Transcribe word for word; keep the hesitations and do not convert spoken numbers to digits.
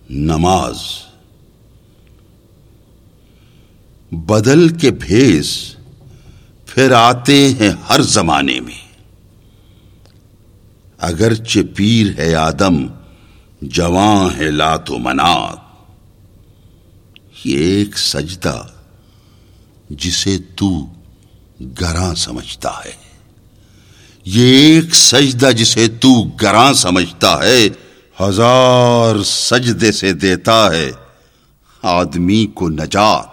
नमाज। बदल के भेस फिर आते हैं हर जमाने में। अगरचे पीर है आदम, जवां है लातो मनात। ये एक सजदा जिसे तू गरां समझता है, ये एक सजदा जिसे तू गरां समझता है, हजार सजदे से देता है आदमी को नजात।